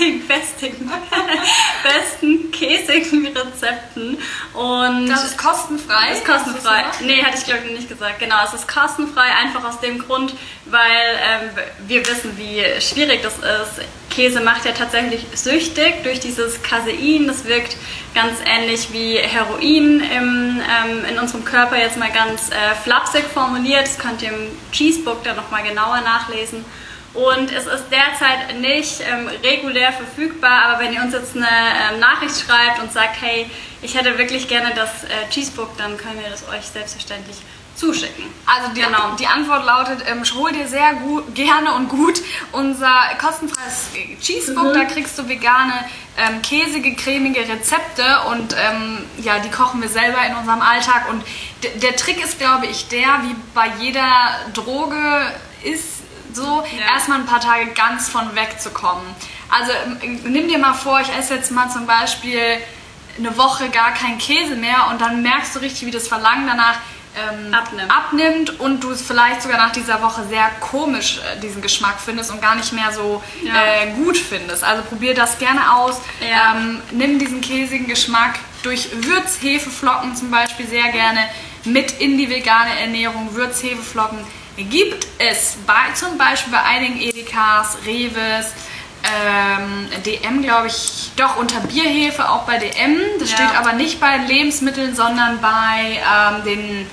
[SPEAKER 1] käsigen Rezepten. Und
[SPEAKER 2] das ist kostenfrei?
[SPEAKER 1] Das ist kostenfrei. Nee, hatte ich glaube ich nicht gesagt. Genau, es ist kostenfrei, einfach aus dem Grund, weil wir wissen, wie schwierig das ist. Käse macht ja tatsächlich süchtig durch dieses Casein. Das wirkt ganz ähnlich wie Heroin in unserem Körper, jetzt mal ganz flapsig formuliert. Das könnt ihr im Cheesebook dann nochmal genauer nachlesen. Und es ist derzeit nicht regulär verfügbar, aber wenn ihr uns jetzt eine Nachricht schreibt und sagt, hey, ich hätte wirklich gerne das Cheesebook, dann können wir das euch selbstverständlich zuschicken.
[SPEAKER 2] Also die Antwort lautet, hol dir sehr gerne und gut unser kostenfreies Cheesebook, da kriegst du vegane, käsige, cremige Rezepte und ja, die kochen wir selber in unserem Alltag und der Trick ist, glaube ich, wie bei jeder Droge ist, so erstmal ein paar Tage ganz von wegzukommen. Also nimm dir mal vor, ich esse jetzt mal zum Beispiel eine Woche gar keinen Käse mehr und dann merkst du richtig, wie das Verlangen danach abnimmt und du es vielleicht sogar nach dieser Woche sehr komisch diesen Geschmack findest und gar nicht mehr so gut findest. Also probier das gerne aus. Ja. Nimm diesen käsigen Geschmack durch Würzhefeflocken zum Beispiel sehr gerne mit in die vegane Ernährung. Würzhefeflocken gibt es zum Beispiel bei einigen Edekas, Reves, DM glaube ich, doch unter Bierhefe, auch bei DM. Das steht aber nicht bei Lebensmitteln, sondern bei den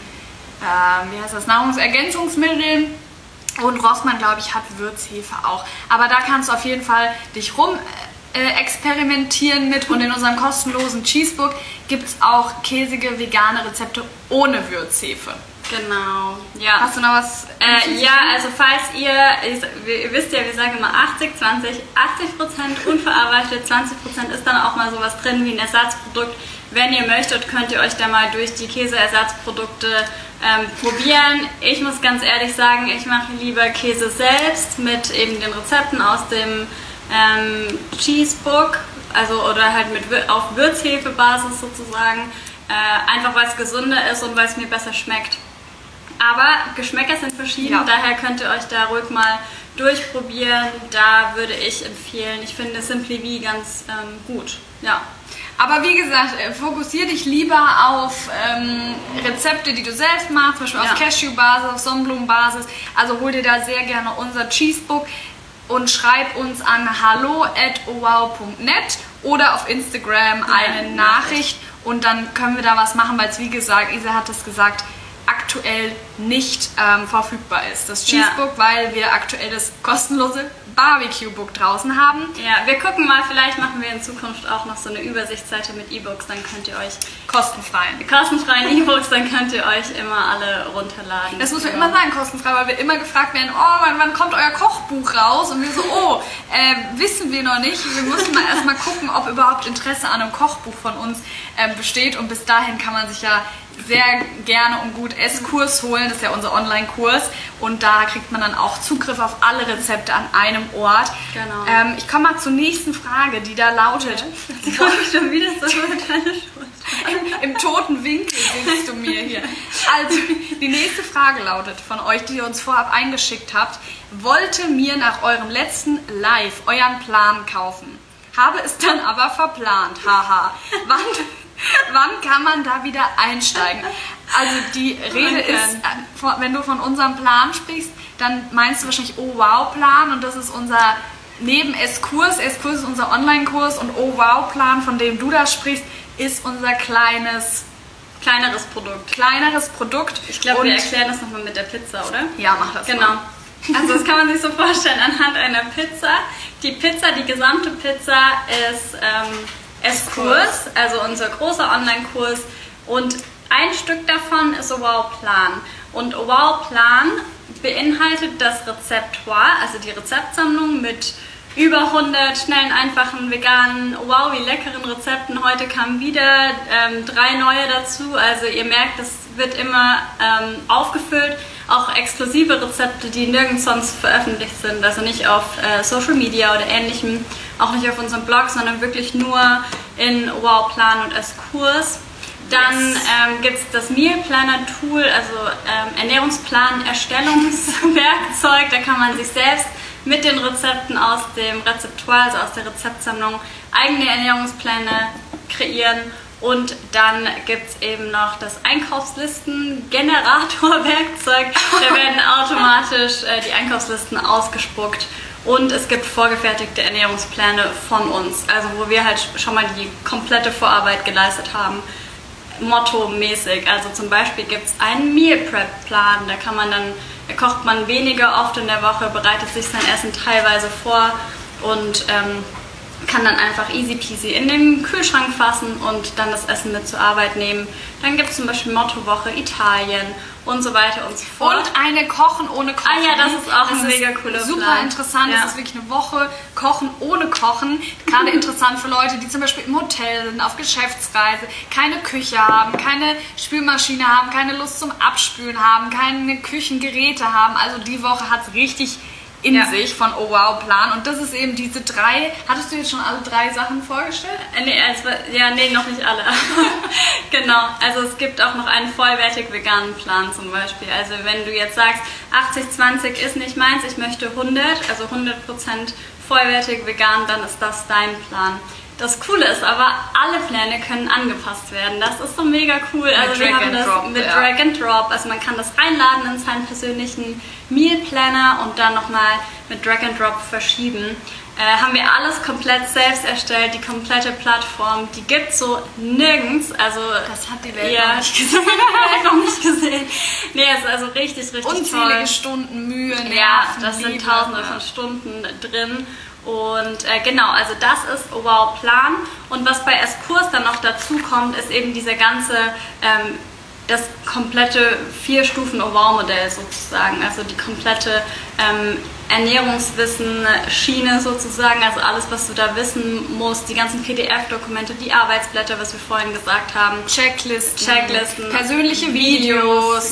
[SPEAKER 2] Nahrungsergänzungsmitteln. Und Rossmann, glaube ich, hat Würzhefe auch. Aber da kannst du auf jeden Fall dich experimentieren mit. Und in unserem kostenlosen Cheesebook gibt es auch käsige, vegane Rezepte ohne Würzhefe.
[SPEAKER 1] Genau, ja.
[SPEAKER 2] Hast du noch was?
[SPEAKER 1] Ja, also falls ihr wisst ja, wir sagen immer 80-20, 80% unverarbeitet, 20% ist dann auch mal sowas drin wie ein Ersatzprodukt. Wenn ihr möchtet, könnt ihr euch da mal durch die Käseersatzprodukte probieren. Ich muss ganz ehrlich sagen, ich mache lieber Käse selbst mit eben den Rezepten aus dem Cheesebook, also oder halt auf Würzhefebasis sozusagen, einfach weil es gesünder ist und weil es mir besser schmeckt. Aber Geschmäcker sind verschieden, daher könnt ihr euch da ruhig mal durchprobieren. Da würde ich empfehlen, ich finde Simply Wie ganz gut. Ja.
[SPEAKER 2] Aber wie gesagt, fokussiere dich lieber auf Rezepte, die du selbst machst, zum Beispiel auf Cashew-Basis, auf Sonnenblumen-Basis. Also hol dir da sehr gerne unser Cheesebook und schreib uns an hallo@owow.net oder auf Instagram eine Nachricht und dann können wir da was machen, weil es, wie gesagt, Isa hat es gesagt, aktuell nicht verfügbar ist. Das Cheesebook, weil wir aktuell das kostenlose Barbecue-Book draußen haben.
[SPEAKER 1] Ja, wir gucken mal, vielleicht machen wir in Zukunft auch noch so eine Übersichtsseite mit E-Books, dann könnt ihr euch kostenfreien E-Books, dann könnt ihr euch immer alle runterladen.
[SPEAKER 2] Das muss man immer sagen, kostenfrei, weil wir immer gefragt werden, oh, wann kommt euer Kochbuch raus? Und wir so, wissen wir noch nicht. Wir müssen mal erstmal gucken, ob überhaupt Interesse an einem Kochbuch von uns besteht und bis dahin kann man sich ja sehr gerne und gut Esskurs holen, das ist ja unser Online-Kurs und da kriegt man dann auch Zugriff auf alle Rezepte an einem Ort. Genau. Ich komme mal zur nächsten Frage, die da lautet.
[SPEAKER 1] Sie komme ich schon wieder so über deine Schulter.
[SPEAKER 2] Im toten Winkel singst du mir hier. Also, die nächste Frage lautet von euch, die ihr uns vorab eingeschickt habt. Wollte mir nach eurem letzten Live euren Plan kaufen. Habe es dann aber verplant. Haha. Wann kann man da wieder einsteigen? Also die Rede ist, wenn du von unserem Plan sprichst, dann meinst du wahrscheinlich Oh-Wow-Plan und das ist unser neben S-Kurs. S-Kurs ist unser Online-Kurs und Oh-Wow-Plan, von dem du da sprichst, ist unser kleineres Produkt.
[SPEAKER 1] Ich glaube, wir erklären das nochmal mit der Pizza, oder?
[SPEAKER 2] Ja, mach das.
[SPEAKER 1] Genau. Also das kann man sich so vorstellen anhand einer Pizza. Die gesamte Pizza ist S-Kurs, also unser großer Online-Kurs und ein Stück davon ist Oh-Wow-Plan. Und Oh-Wow-Plan beinhaltet das Rezeptoire, also die Rezeptsammlung mit über 100 schnellen, einfachen, veganen, wow, wie leckeren Rezepten. Heute kamen wieder 3 neue dazu, also ihr merkt, es wird immer aufgefüllt. Auch exklusive Rezepte, die nirgends sonst veröffentlicht sind, also nicht auf Social Media oder ähnlichem, auch nicht auf unserem Blog, sondern wirklich nur in Wow Plan und S-Kurs. Dann gibt es das Meal Planner Tool, also Ernährungsplan-Erstellungswerkzeug. Da kann man sich selbst mit den Rezepten aus dem Rezeptoire, also aus der Rezeptsammlung, eigene Ernährungspläne kreieren. Und dann gibt es eben noch das Einkaufslisten-Generator-Werkzeug. Da werden automatisch die Einkaufslisten ausgespuckt. Und es gibt vorgefertigte Ernährungspläne von uns, also wo wir halt schon mal die komplette Vorarbeit geleistet haben. Motto-mäßig. Also zum Beispiel gibt es einen Meal Prep Plan, da kocht man weniger oft in der Woche, bereitet sich sein Essen teilweise vor und kann dann einfach easy peasy in den Kühlschrank fassen und dann das Essen mit zur Arbeit nehmen. Dann gibt es zum Beispiel Motto-Woche Italien und so weiter und so fort.
[SPEAKER 2] Und eine Kochen ohne Kochen.
[SPEAKER 1] Ah ja, das ist auch ein mega cooler Plan.
[SPEAKER 2] Super interessant,
[SPEAKER 1] Ja.
[SPEAKER 2] das ist wirklich eine Woche Kochen ohne Kochen. Gerade interessant für Leute, die zum Beispiel im Hotel sind, auf Geschäftsreise, keine Küche haben, keine Spülmaschine haben, keine Lust zum Abspülen haben, keine Küchengeräte haben. Also die Woche hat es richtig in sich von Oh Wow Plan. Und das ist eben diese 3, hattest du jetzt schon alle 3 Sachen vorgestellt?
[SPEAKER 1] Nee, noch nicht alle. Genau, also es gibt auch noch einen vollwertig veganen Plan zum Beispiel. Also wenn du jetzt sagst, 80-20 ist nicht meins, ich möchte 100, also 100% vollwertig vegan, dann ist das dein Plan. Das Coole ist aber, alle Pläne können angepasst werden. Das ist so mega cool. Also wir haben das mit Drag and Drop. Also man kann das reinladen in seinen persönlichen Meal Planner und dann nochmal mit Drag and Drop verschieben. Haben wir alles komplett selbst erstellt, die komplette Plattform. Die gibt es so nirgends. Also
[SPEAKER 2] das hat die Welt
[SPEAKER 1] noch nicht gesehen. Nee, es ist also richtig
[SPEAKER 2] unzählige
[SPEAKER 1] toll.
[SPEAKER 2] Stunden Mühe, Nerven,
[SPEAKER 1] Ja, das sind Tausende von Stunden drin. Und genau, also das ist Oh Wow Plan. Und was bei Eskurs dann noch dazu kommt, ist eben diese ganze, das komplette 4-Stufen-Oh-Wow-Modell sozusagen. Also die komplette Ernährungswissen-Schiene sozusagen. Also alles, was du da wissen musst, die ganzen PDF-Dokumente, die Arbeitsblätter, was wir vorhin gesagt haben.
[SPEAKER 2] Checklisten, persönliche Videos,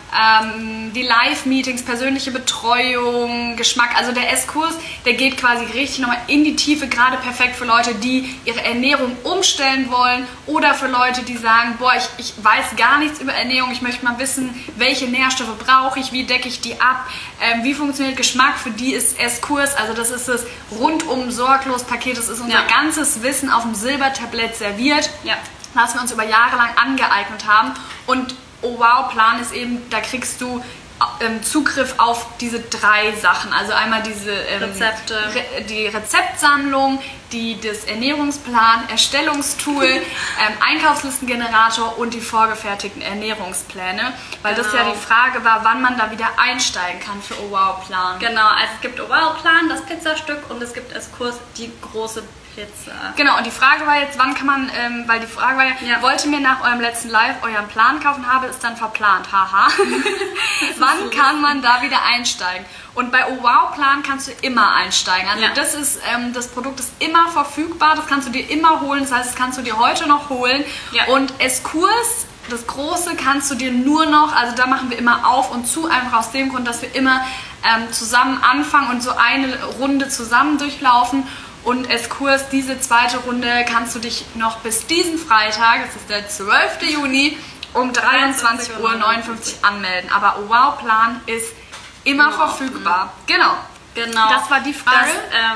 [SPEAKER 2] die Live-Meetings, persönliche Betreuung, Geschmack. Also der Esskurs, der geht quasi richtig nochmal in die Tiefe, gerade perfekt für Leute, die ihre Ernährung umstellen wollen oder für Leute, die sagen, boah, ich weiß gar nichts über Ernährung, ich möchte mal wissen, welche Nährstoffe brauche ich, wie decke ich die ab, wie funktioniert Geschmack, für die ist Esskurs, also das ist das rundum sorglos Paket, das ist unser ganzes Wissen auf dem Silbertablett serviert, was wir uns über Jahre lang angeeignet haben. Und Oh Wow Plan ist eben, da kriegst du Zugriff auf diese 3 Sachen. Also einmal diese
[SPEAKER 1] Rezepte,
[SPEAKER 2] die Rezeptsammlung, das Ernährungsplan, Erstellungstool, Einkaufslistengenerator und die vorgefertigten Ernährungspläne. Weil das ja die Frage war, wann man da wieder einsteigen kann für Oh Wow Plan.
[SPEAKER 1] Genau, also es gibt Oh Wow Plan, das Pizzastück, und es gibt Eskurs, die große Pizza.
[SPEAKER 2] Genau, und die Frage war jetzt, wann kann man, weil die Frage war ja, wollt ihr mir nach eurem letzten Live euren Plan kaufen, habe es dann verplant, haha. Wann kann man da wieder einsteigen? Und bei Oh Wow Plan kannst du immer einsteigen. Also das ist, das Produkt ist immer verfügbar, das kannst du dir immer holen, das heißt, das kannst du dir heute noch holen. Ja. Und Eskurs, das Große, kannst du dir nur noch, also da machen wir immer auf und zu, einfach aus dem Grund, dass wir immer zusammen anfangen und so eine Runde zusammen durchlaufen. Und Eskurs, diese 2. Runde, kannst du dich noch bis diesen Freitag, das ist der 12. Juni, um 23:59 Uhr anmelden. Aber Oh Wow Plan ist immer verfügbar. Genau. Das war die Frage.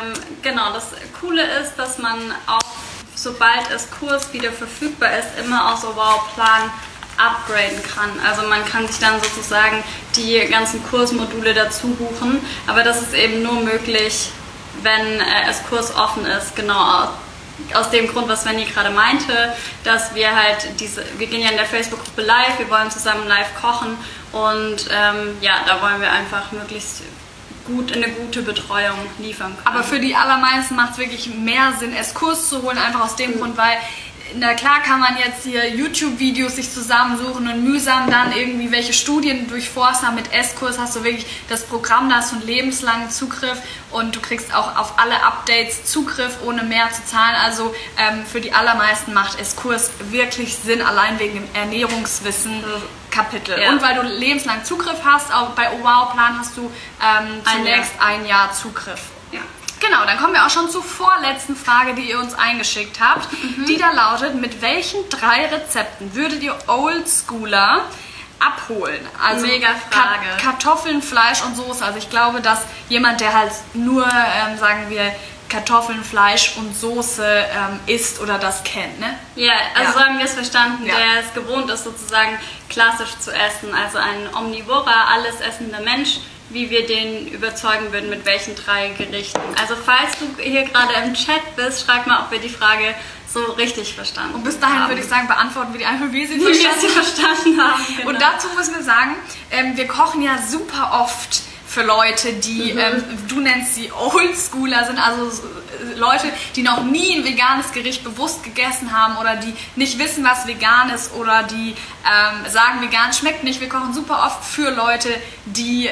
[SPEAKER 1] Das Coole ist, dass man auch, sobald Eskurs wieder verfügbar ist, immer aus Oh Wow Plan upgraden kann. Also man kann sich dann sozusagen die ganzen Kursmodule dazu buchen, aber das ist eben nur möglich, wenn Eskurs offen ist, genau aus dem Grund, was Svenny gerade meinte, dass wir halt wir gehen ja in der Facebook-Gruppe live, wir wollen zusammen live kochen und da wollen wir einfach möglichst eine gute Betreuung liefern können.
[SPEAKER 2] Aber für die allermeisten macht es wirklich mehr Sinn, Eskurs zu holen, einfach aus dem Grund, weil na klar kann man jetzt hier YouTube-Videos sich zusammensuchen und mühsam dann irgendwie welche Studien durchforsten. Mit Esskurs hast du wirklich das Programm, da hast du einen lebenslangen Zugriff und du kriegst auch auf alle Updates Zugriff, ohne mehr zu zahlen. Also für die allermeisten macht Esskurs wirklich Sinn, allein wegen dem Ernährungswissen-Kapitel. Ja. Und weil du lebenslang Zugriff hast, auch bei Oh Wow Plan hast du zunächst ein Jahr Zugriff.
[SPEAKER 1] Ja.
[SPEAKER 2] Genau, dann kommen wir auch schon zur vorletzten Frage, die ihr uns eingeschickt habt. Die da lautet, mit welchen 3 Rezepten würdet ihr Oldschooler abholen? Also
[SPEAKER 1] Mega Frage.
[SPEAKER 2] Kartoffeln, Fleisch und Soße. Also ich glaube, dass jemand, der halt nur, sagen wir, Kartoffeln, Fleisch und Soße isst oder das kennt, ne?
[SPEAKER 1] Ja, also so haben wir es verstanden,
[SPEAKER 2] Ja.
[SPEAKER 1] der es gewohnt ist, sozusagen klassisch zu essen. Also ein omnivorer, alles essender Mensch, wie wir den überzeugen würden, mit welchen 3 Gerichten. Also falls du hier gerade im Chat bist, schreib mal, ob wir die Frage so richtig verstanden haben.
[SPEAKER 2] Und bis dahin würde ich sagen, beantworten wir die einfach, wie sie
[SPEAKER 1] wie wir sie
[SPEAKER 2] verstanden haben.
[SPEAKER 1] verstanden haben. Genau.
[SPEAKER 2] Und dazu müssen wir sagen, wir kochen ja super oft für Leute, die, du nennst sie Oldschooler, sind also Leute, die noch nie ein veganes Gericht bewusst gegessen haben oder die nicht wissen, was vegan ist oder die sagen, vegan schmeckt nicht. Wir kochen super oft für Leute, die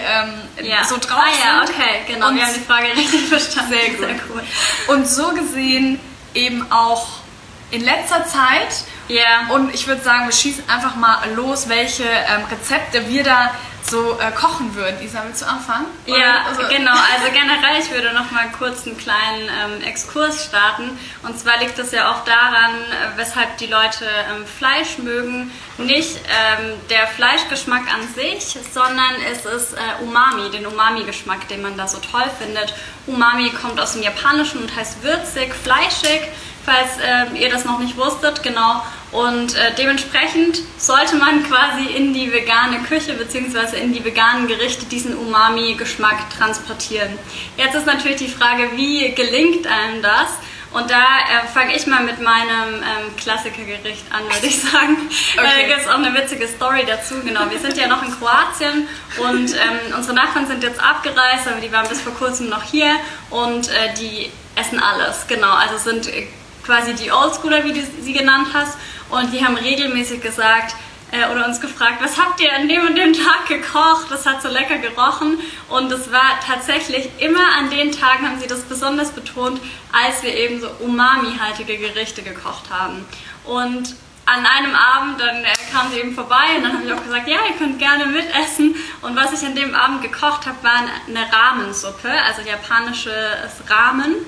[SPEAKER 2] so drauf sind.
[SPEAKER 1] Ja, okay, genau.
[SPEAKER 2] Und
[SPEAKER 1] wir haben die Frage richtig verstanden.
[SPEAKER 2] Sehr gut.
[SPEAKER 1] Sehr cool.
[SPEAKER 2] Und so gesehen eben auch in letzter Zeit.
[SPEAKER 1] Ja.
[SPEAKER 2] Und ich würde sagen, wir schießen einfach mal los, welche Rezepte wir da so kochen würden. Isa, willst du anfangen?
[SPEAKER 1] Ja,
[SPEAKER 2] also,
[SPEAKER 1] genau. Also generell, ich würde noch mal kurz einen kleinen Exkurs starten. Und zwar liegt es ja auch daran, weshalb die Leute Fleisch mögen. Nicht der Fleischgeschmack an sich, sondern es ist Umami, den Umami-Geschmack, den man da so toll findet. Umami kommt aus dem Japanischen und heißt würzig, fleischig, falls ihr das noch nicht wusstet, genau. Und dementsprechend sollte man quasi in die vegane Küche bzw. in die veganen Gerichte diesen Umami-Geschmack transportieren. Jetzt ist natürlich die Frage, wie gelingt einem das? Und da fange ich mal mit meinem Klassikergericht an, würde ich sagen.
[SPEAKER 2] Okay.
[SPEAKER 1] Gibt es auch eine witzige Story dazu. Genau, wir sind ja noch in Kroatien und unsere Nachbarn sind jetzt abgereist, aber die waren bis vor kurzem noch hier und die essen alles. Genau, also sind quasi die Oldschooler, wie du sie genannt hast. Und die haben regelmäßig gesagt oder uns gefragt, was habt ihr an dem und dem Tag gekocht? Das hat so lecker gerochen. Und es war tatsächlich immer an den Tagen, haben sie das besonders betont, als wir eben so umami-haltige Gerichte gekocht haben. Und an einem Abend, dann kamen sie eben vorbei und dann habe ich auch gesagt, ja, ihr könnt gerne mitessen. Und was ich an dem Abend gekocht habe, war eine Ramensuppe, also japanisches Ramen.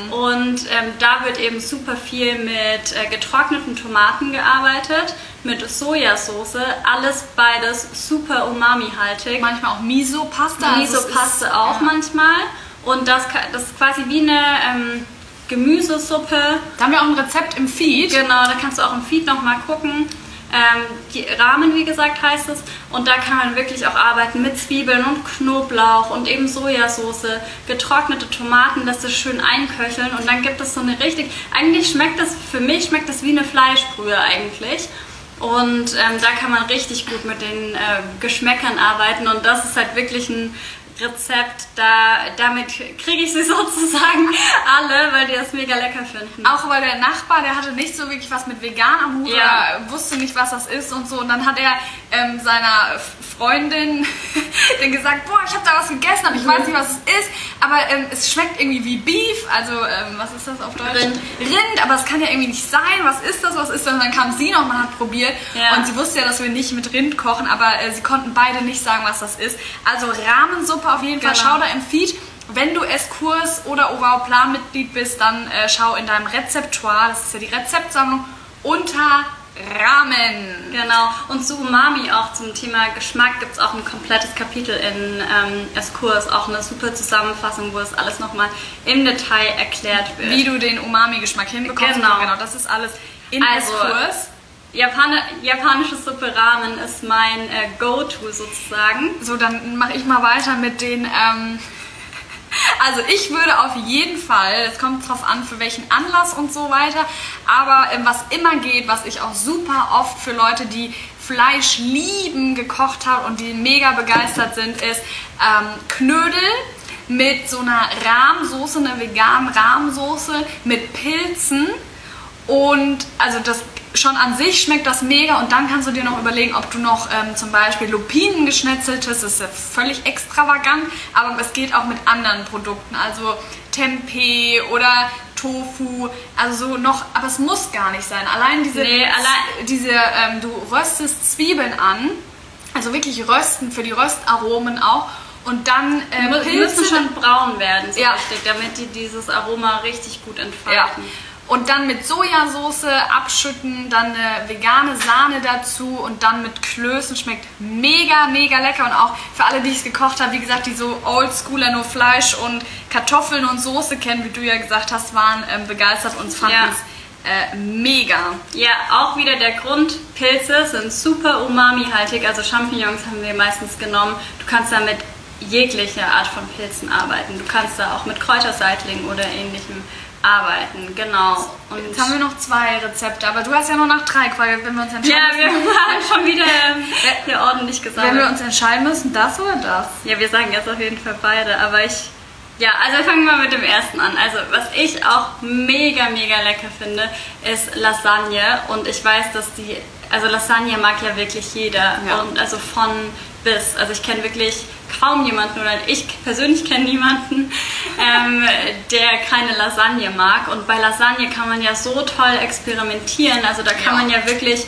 [SPEAKER 1] Und da wird eben super viel mit getrockneten Tomaten gearbeitet, mit Sojasauce, alles beides super umami-haltig.
[SPEAKER 2] manchmal auch Miso-Pasta.
[SPEAKER 1] Miso-Paste auch manchmal. Und das ist quasi wie eine Gemüsesuppe.
[SPEAKER 2] Da haben wir auch ein Rezept im Feed.
[SPEAKER 1] Genau, da kannst du auch im Feed nochmal gucken. Die Ramen, wie gesagt, heißt es. Und da kann man wirklich auch arbeiten mit Zwiebeln und Knoblauch und eben Sojasauce, getrocknete Tomaten, dass das schön einköcheln. Und dann gibt es so eine eigentlich für mich schmeckt das wie eine Fleischbrühe eigentlich. Und da kann man richtig gut mit den Geschmäckern arbeiten. Und das ist halt wirklich ein Rezept, damit kriege ich sie sozusagen alle, weil die das mega lecker finden.
[SPEAKER 2] Auch weil der Nachbar, der hatte nicht so wirklich was mit vegan am Hut
[SPEAKER 1] Ja.
[SPEAKER 2] oder wusste nicht, was das ist und so. Und dann hat er seiner Freundin dann gesagt, boah, ich habe da was gegessen, aber ich weiß nicht, was es ist. Aber es schmeckt irgendwie wie Beef, also was ist das auf Deutsch? Rind, aber es kann ja irgendwie nicht sein. Was ist das? Und dann kam sie noch mal, hat probiert.
[SPEAKER 1] Ja.
[SPEAKER 2] Und sie wusste ja, dass wir nicht mit Rind kochen, aber sie konnten beide nicht sagen, was das ist. Also Ramensuppe auf jeden Fall.
[SPEAKER 1] Genau.
[SPEAKER 2] Schau da im Feed. Wenn du Esskurs oder OVAO Plan-Mitglied bist, dann schau in deinem Rezeptoire, das ist ja die Rezeptsammlung, unter Ramen.
[SPEAKER 1] Genau. Und zu Umami auch zum Thema Geschmack gibt es auch ein komplettes Kapitel in Esskurs, auch eine super Zusammenfassung, wo es alles nochmal im Detail erklärt wird.
[SPEAKER 2] Wie du den Umami-Geschmack hinbekommst.
[SPEAKER 1] Genau.
[SPEAKER 2] Genau, das ist alles in
[SPEAKER 1] Also,
[SPEAKER 2] Esskurs.
[SPEAKER 1] Japanische Suppe Ramen ist mein Go-To sozusagen.
[SPEAKER 2] So, dann mache ich mal weiter mit den... Also ich würde auf jeden Fall, es kommt drauf an, für welchen Anlass und so weiter, aber was immer geht, was ich auch super oft für Leute, die Fleisch lieben, gekocht habe und die mega begeistert sind, ist Knödel mit so einer Rahmsoße, einer veganen Rahmsoße mit Pilzen. Und also das schon an sich schmeckt das mega und dann kannst du dir noch überlegen, ob du noch zum Beispiel Lupinen geschnetzeltes, das ist ja völlig extravagant, aber es geht auch mit anderen Produkten, also Tempeh oder Tofu, also so noch, aber es muss gar nicht sein. Allein du röstest Zwiebeln an, also wirklich rösten für die Röstaromen auch und dann
[SPEAKER 1] Die müssen schon braun werden, so
[SPEAKER 2] Ja.
[SPEAKER 1] richtig, damit die dieses Aroma richtig gut
[SPEAKER 2] Ja.
[SPEAKER 1] entfalten.
[SPEAKER 2] Und dann mit Sojasauce abschütten, dann eine vegane Sahne dazu und dann mit Klößen. Schmeckt mega, mega lecker. Und auch für alle, die es gekocht haben, wie gesagt, die so Oldschooler nur Fleisch und Kartoffeln und Soße kennen, wie du ja gesagt hast, waren begeistert und fanden
[SPEAKER 1] Ja.
[SPEAKER 2] es mega.
[SPEAKER 1] Ja, auch wieder der Grund, Pilze sind super umami-haltig, also Champignons haben wir meistens genommen. Du kannst da mit jeglicher Art von Pilzen arbeiten. Du kannst da auch mit Kräuterseitling oder ähnlichem arbeiten, genau. Und
[SPEAKER 2] Jetzt haben wir noch 2 Rezepte, aber du hast ja nur nach 3 quasi, wenn wir uns entscheiden
[SPEAKER 1] ja, wir
[SPEAKER 2] müssen.
[SPEAKER 1] haben schon wieder hier ordentlich
[SPEAKER 2] Wenn wir
[SPEAKER 1] gesammelt.
[SPEAKER 2] uns entscheiden müssen, das oder das?
[SPEAKER 1] Ja, wir sagen jetzt auf jeden Fall beide, aber also fangen wir mal mit dem ersten an. Also, was ich auch mega, mega lecker finde, ist Lasagne. Und ich weiß, also Lasagne mag ja wirklich jeder.
[SPEAKER 2] Ja.
[SPEAKER 1] Und also von bis. Also ich kenne wirklich kaum jemanden, oder ich persönlich kenne niemanden, der keine Lasagne mag. Und bei Lasagne kann man ja so toll experimentieren. Also da kann man ja wirklich...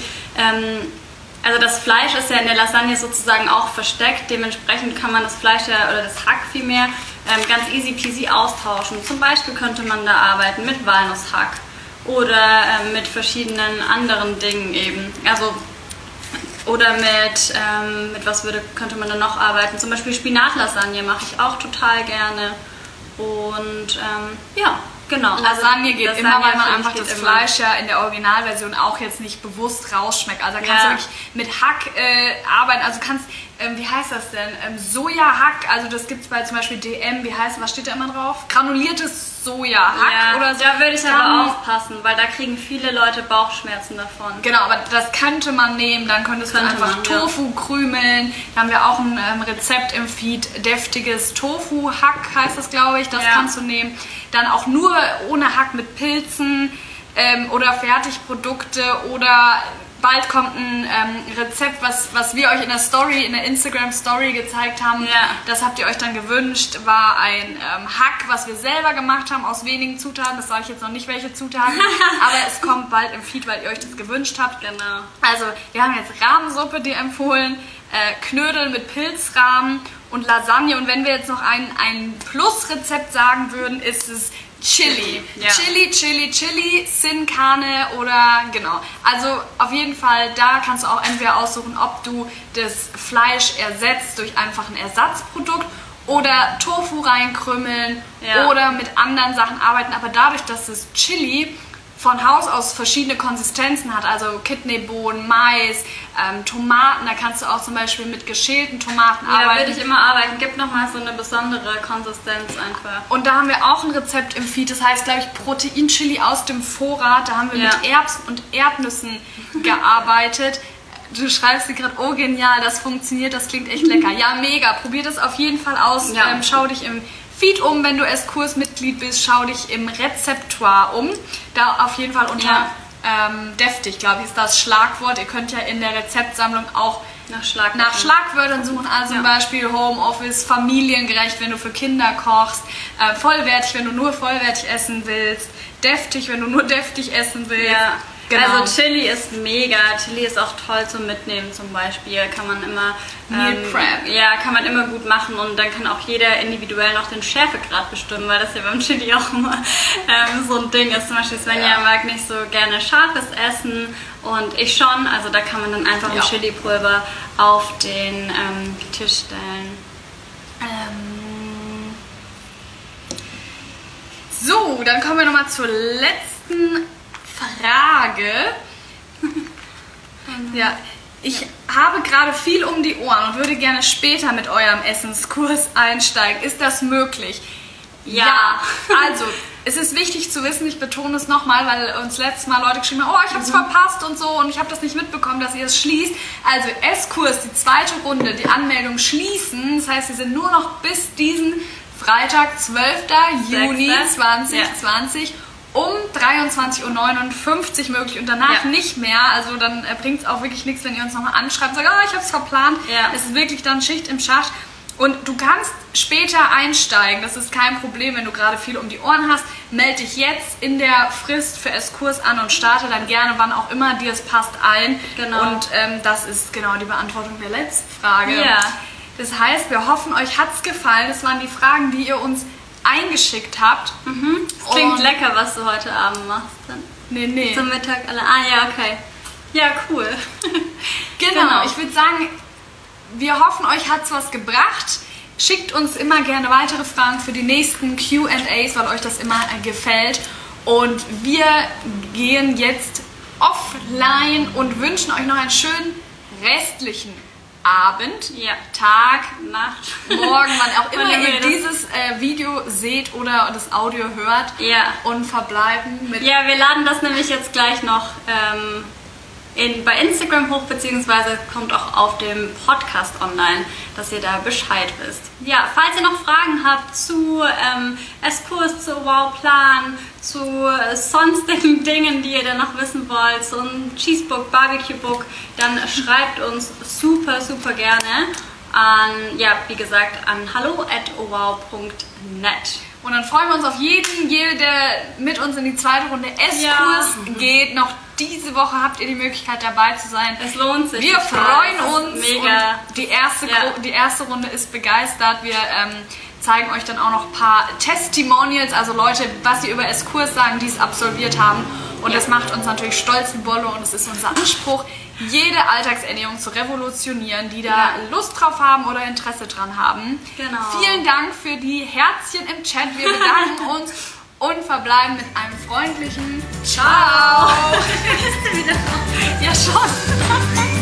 [SPEAKER 1] Also das Fleisch ist ja in der Lasagne sozusagen auch versteckt, dementsprechend kann man das Fleisch oder das Hack vielmehr ganz easy peasy austauschen. Zum Beispiel könnte man da arbeiten mit Walnusshack oder mit verschiedenen anderen Dingen eben. Also, oder mit was könnte man da noch arbeiten? Zum Beispiel Spinatlasagne mache ich auch total gerne. Und ja, genau.
[SPEAKER 2] Lasagne geht
[SPEAKER 1] Lasagne
[SPEAKER 2] immer, weil man
[SPEAKER 1] finde
[SPEAKER 2] einfach
[SPEAKER 1] ich,
[SPEAKER 2] das
[SPEAKER 1] geht immer.
[SPEAKER 2] Fleisch ja in der Originalversion auch jetzt nicht bewusst rausschmeckt. Also da kannst du wirklich mit Hack arbeiten. Also kannst, wie heißt das denn? Sojahack, also das gibt es bei zum Beispiel DM, was steht da immer drauf? Granuliertes Sojahack oder so.
[SPEAKER 1] Da würde ich
[SPEAKER 2] Dann-
[SPEAKER 1] aber aufpassen, weil da kriegen viele Leute Bauchschmerzen davon.
[SPEAKER 2] Genau, aber das könnte man nehmen, dann könntest du einfach Tofu krümeln. Da haben wir auch ein Rezept im Feed, deftiges Tofu-Hack heißt das, glaube ich, das kannst du nehmen. Dann auch nur ohne Hack mit Pilzen oder Fertigprodukte oder bald kommt ein Rezept, was wir euch in der Instagram-Story gezeigt haben.
[SPEAKER 1] Ja.
[SPEAKER 2] Das habt ihr euch dann gewünscht, war ein Hack, was wir selber gemacht haben aus wenigen Zutaten. Das sage ich jetzt noch nicht, welche Zutaten, aber es kommt bald im Feed, weil ihr euch das gewünscht habt.
[SPEAKER 1] Genau.
[SPEAKER 2] Also wir haben jetzt Rahmensuppe dir empfohlen, Knödel mit Pilzrahmen und Lasagne. Und wenn wir jetzt noch ein Plus-Rezept sagen würden, ist es Chili.
[SPEAKER 1] Ja.
[SPEAKER 2] Chili, Sin Carne oder genau. Also auf jeden Fall, da kannst du auch entweder aussuchen, ob du das Fleisch ersetzt durch einfach ein Ersatzprodukt oder Tofu reinkrümmeln oder mit anderen Sachen arbeiten. Aber dadurch, dass das Chili von Haus aus verschiedene Konsistenzen hat, also Kidneybohnen, Mais, Tomaten, da kannst du auch zum Beispiel mit geschälten Tomaten
[SPEAKER 1] Ja,
[SPEAKER 2] arbeiten.
[SPEAKER 1] würde ich immer arbeiten. Gibt nochmal so eine besondere Konsistenz einfach.
[SPEAKER 2] Und da haben wir auch ein Rezept im Feed, das heißt, glaube ich, Proteinchili aus dem Vorrat. Da haben wir mit Erbsen und Erdnüssen gearbeitet. Du schreibst dir gerade, oh genial, das funktioniert, das klingt echt lecker. Ja, mega, probier das auf jeden Fall aus.
[SPEAKER 1] Ja.
[SPEAKER 2] Schau dich im Feed um, wenn du Eskursmitglied bist, schau dich im Rezeptoire um. Da auf jeden Fall unter deftig, glaube ich, ist das Schlagwort. Ihr könnt ja in der Rezeptsammlung auch nach Schlagwörtern suchen, also zum Beispiel Homeoffice, familiengerecht, wenn du für Kinder kochst, vollwertig, wenn du nur vollwertig essen willst, deftig, wenn du nur deftig essen willst.
[SPEAKER 1] Ja.
[SPEAKER 2] Genau.
[SPEAKER 1] Also Chili ist mega. Chili ist auch toll zum Mitnehmen zum Beispiel. Kann man immer
[SPEAKER 2] Meal Prep.
[SPEAKER 1] Ja, kann man immer gut machen und dann kann auch jeder individuell noch den Schärfegrad bestimmen, weil das ja beim Chili auch immer so ein Ding ist. Zum Beispiel Svenja mag nicht so gerne scharfes Essen und ich schon. Also da kann man dann einfach ein Chili-Pulver auf den Tisch stellen.
[SPEAKER 2] So, dann kommen wir nochmal zur letzten Frage. Ja, ich habe gerade viel um die Ohren und würde gerne später mit eurem Essenskurs einsteigen. Ist das möglich? Ja. Also, es ist wichtig zu wissen, ich betone es nochmal, weil uns letztes Mal Leute geschrieben haben, oh, ich habe es verpasst und so und ich habe das nicht mitbekommen, dass ihr es schließt. Also, Esskurs, die zweite Runde, die Anmeldung schließen. Das heißt, sie sind nur noch bis diesen Freitag, 12. Juni 2020 um 23:59 Uhr möglich und danach nicht mehr. Also dann bringt es auch wirklich nichts, wenn ihr uns nochmal anschreibt und sagt, oh, ich habe es verplant.
[SPEAKER 1] Ja.
[SPEAKER 2] Es ist wirklich dann Schicht im Schacht. Und du kannst später einsteigen, das ist kein Problem, wenn du gerade viel um die Ohren hast. Melde dich jetzt in der Frist für Esskurs an und starte dann gerne, wann auch immer dir es passt, ein.
[SPEAKER 1] Genau.
[SPEAKER 2] Und das ist genau die Beantwortung der letzten Frage.
[SPEAKER 1] Ja.
[SPEAKER 2] Das heißt, wir hoffen, euch hat's gefallen. Das waren die Fragen, die ihr uns eingeschickt habt.
[SPEAKER 1] Das klingt lecker, was du heute Abend machst. Dann.
[SPEAKER 2] Nee.
[SPEAKER 1] Zum Mittag alle. Ah ja, okay. Ja, cool.
[SPEAKER 2] Genau. Ich würde sagen, wir hoffen, euch hat's was gebracht. Schickt uns immer gerne weitere Fragen für die nächsten Q&As, weil euch das immer gefällt. Und wir gehen jetzt offline und wünschen euch noch einen schönen restlichen Abend, Tag,
[SPEAKER 1] Nacht,
[SPEAKER 2] morgen, wann auch immer ihr dieses Video seht oder das Audio hört. Und verbleiben mit...
[SPEAKER 1] Ja, wir laden das nämlich jetzt gleich noch bei Instagram hoch, beziehungsweise kommt auch auf dem Podcast online, dass ihr da Bescheid wisst. Ja, falls ihr noch Fragen habt zu Eskurs, zu Wowplan, zu sonstigen Dingen, die ihr dann noch wissen wollt, so ein Cheesebook, Barbecue-Book, dann schreibt uns super, super gerne an, wie gesagt, an hallo@owow.net.
[SPEAKER 2] Und dann freuen wir uns auf jeden, der mit uns in die zweite Runde Eskurs geht. Noch diese Woche habt ihr die Möglichkeit dabei zu sein.
[SPEAKER 1] Es lohnt sich.
[SPEAKER 2] Wir freuen uns.
[SPEAKER 1] Mega.
[SPEAKER 2] Und die erste Runde ist begeistert. Wir zeigen euch dann auch noch ein paar Testimonials, also Leute, was sie über Eskurs sagen, die es absolviert haben. Und das macht uns natürlich stolz wie Bolle und es ist unser Anspruch, jede Alltagsernährung zu revolutionieren, die da Lust drauf haben oder Interesse dran haben.
[SPEAKER 1] Genau.
[SPEAKER 2] Vielen Dank für die Herzchen im Chat. Wir bedanken uns und verbleiben mit einem freundlichen Ciao.
[SPEAKER 1] Bist du wieder drauf?
[SPEAKER 2] Ja, schon.